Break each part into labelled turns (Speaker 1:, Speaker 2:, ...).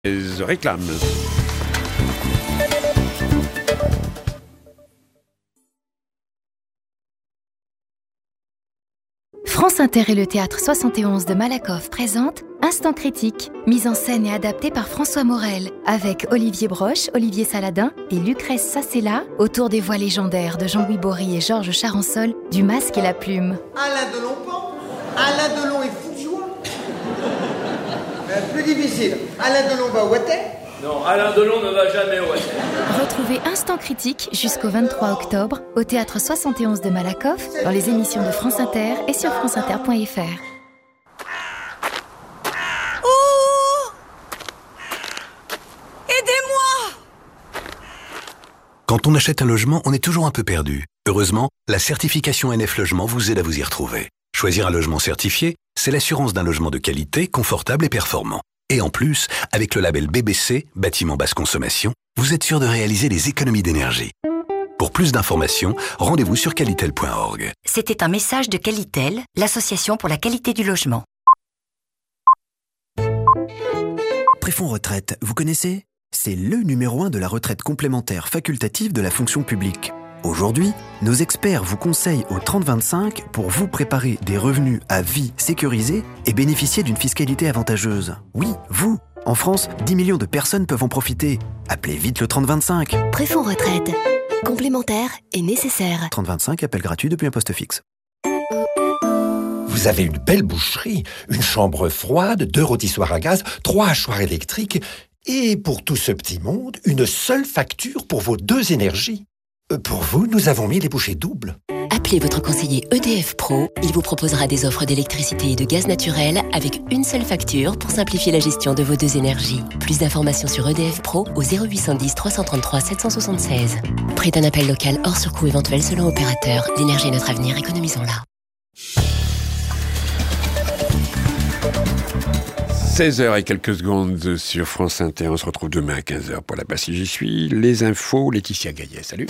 Speaker 1: Réclame.
Speaker 2: France Inter et le Théâtre 71 de Malakoff présentent Instant Critique, mise en scène et adaptée par François Morel, avec Olivier Broche, Olivier Saladin et Lucrèce Sassella, autour des voix légendaires de Jean-Louis Bory et Georges Charançol, du Masque et la Plume.
Speaker 3: Alain Delon pend, Alain Delon est fou de joie. Plus difficile, Alain Delon va au Water.
Speaker 4: Non, Alain Delon ne va jamais au Water.
Speaker 2: Retrouvez Instant Critique jusqu'au 23 octobre au Théâtre 71 de Malakoff, dans les émissions de France Inter et sur franceinter.fr.
Speaker 5: Quand on achète un logement, on est toujours un peu perdu. Heureusement, la certification NF Logement vous aide à vous y retrouver. Choisir un logement certifié, c'est l'assurance d'un logement de qualité, confortable et performant. Et en plus, avec le label BBC, bâtiment basse consommation, vous êtes sûr de réaliser des économies d'énergie. Pour plus d'informations, rendez-vous sur qualitel.org.
Speaker 6: C'était un message de Qualitel, l'association pour la qualité du logement.
Speaker 7: Préfonds Retraite, vous connaissez ? C'est le numéro 1 de la retraite complémentaire facultative de la fonction publique. Aujourd'hui, nos experts vous conseillent au 30-25 pour vous préparer des revenus à vie sécurisés et bénéficier d'une fiscalité avantageuse. Oui, vous. En France, 10 millions de personnes peuvent en profiter. Appelez vite le 30-25.
Speaker 8: Préfonds Retraite. Complémentaire et nécessaire.
Speaker 7: 30-25, appel gratuit depuis un poste fixe.
Speaker 9: Vous avez une belle boucherie, une chambre froide, 2 rôtissoirs à gaz, 3 hachoirs électriques et pour tout ce petit monde, une seule facture pour vos 2 énergies. Pour vous, nous avons mis les bouchées doubles.
Speaker 8: Appelez votre conseiller EDF Pro. Il vous proposera des offres d'électricité et de gaz naturel avec une seule facture pour simplifier la gestion de vos 2 énergies. Plus d'informations sur EDF Pro au 0810 333 776. Prix d'un appel local hors surcoût éventuel selon opérateur. L'énergie est notre avenir, économisons-la.
Speaker 1: 16h et quelques secondes sur France Inter. On se retrouve demain à 15h pour la Passe si j'y suis. Les infos, Laetitia Gaillet. Salut.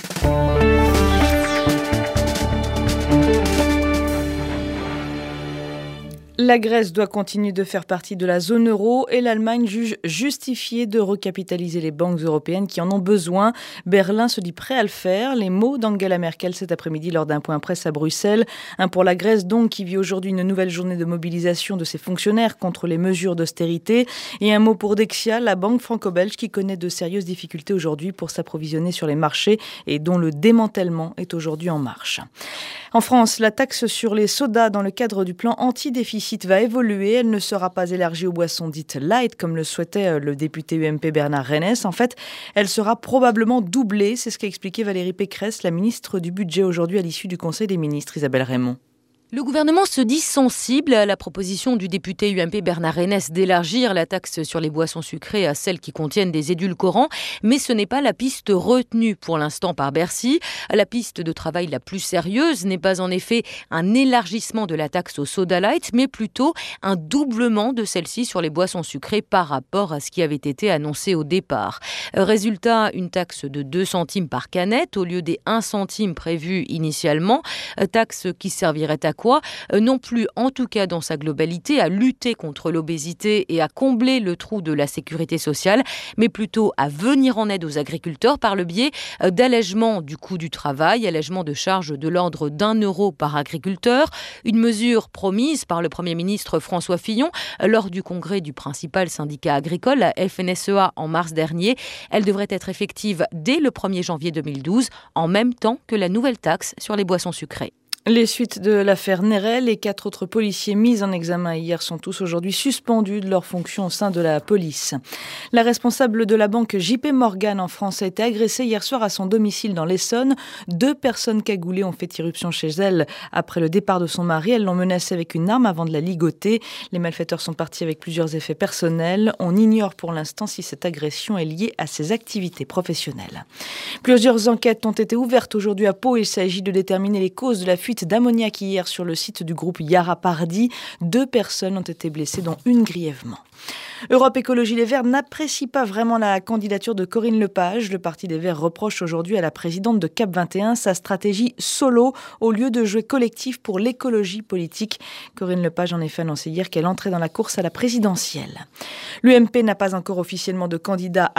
Speaker 10: La Grèce doit continuer de faire partie de la zone euro et l'Allemagne juge justifié de recapitaliser les banques européennes qui en ont besoin. Berlin se dit prêt à le faire. Les mots d'Angela Merkel cet après-midi lors d'un point presse à Bruxelles. Pour la Grèce donc qui vit aujourd'hui une nouvelle journée de mobilisation de ses fonctionnaires contre les mesures d'austérité. Et un mot pour Dexia, la banque franco-belge qui connaît de sérieuses difficultés aujourd'hui pour s'approvisionner sur les marchés et dont le démantèlement est aujourd'hui en marche. En France, la taxe sur les sodas dans le cadre du plan anti-déficit va évoluer. Elle ne sera pas élargie aux boissons dites light, comme le souhaitait le député UMP Bernard Renès. En fait, elle sera probablement doublée. C'est ce qu'a expliqué Valérie Pécresse, la ministre du Budget, aujourd'hui à l'issue du Conseil des ministres. Isabelle Raymond.
Speaker 11: Le gouvernement se dit sensible à la proposition du député UMP Bernard Renès d'élargir la taxe sur les boissons sucrées à celles qui contiennent des édulcorants, mais ce n'est pas la piste retenue pour l'instant par Bercy. La piste de travail la plus sérieuse n'est pas en effet un élargissement de la taxe au soda light, mais plutôt un doublement de celle-ci sur les boissons sucrées par rapport à ce qui avait été annoncé au départ. Résultat, une taxe de 2 centimes par canette au lieu des 1 centime prévus initialement, taxe qui servirait à quoi ? Non plus, en tout cas dans sa globalité, à lutter contre l'obésité et à combler le trou de la sécurité sociale, mais plutôt à venir en aide aux agriculteurs par le biais d'allègement du coût du travail, allègement de charges de l'ordre d'1 euro par agriculteur, une mesure promise par le Premier ministre François Fillon lors du congrès du principal syndicat agricole, la FNSEA, en mars dernier. Elle devrait être effective dès le 1er janvier 2012, en même temps que la nouvelle taxe sur les boissons sucrées.
Speaker 10: Les suites de l'affaire Nerel, les 4 autres policiers mis en examen hier sont tous aujourd'hui suspendus de leurs fonctions au sein de la police. La responsable de la banque JP Morgan en France a été agressée hier soir à son domicile dans l'Essonne. 2 personnes cagoulées ont fait irruption chez elle après le départ de son mari. Elles l'ont menacée avec une arme avant de la ligoter. Les malfaiteurs sont partis avec plusieurs effets personnels. On ignore pour l'instant si cette agression est liée à ses activités professionnelles. Plusieurs enquêtes ont été ouvertes aujourd'hui à Pau. Il s'agit de déterminer les causes de la fuite d'ammoniac hier sur le site du groupe Yara Pardy. 2 personnes ont été blessées, dont une grièvement. Europe Écologie Les Verts n'apprécie pas vraiment la candidature de Corinne Lepage. Le Parti des Verts reproche aujourd'hui à la présidente de CAP 21 sa stratégie solo au lieu de jouer collectif pour l'écologie politique. Corinne Lepage en effet annoncé hier qu'elle entrait dans la course à la présidentielle. L'UMP n'a pas encore officiellement de candidat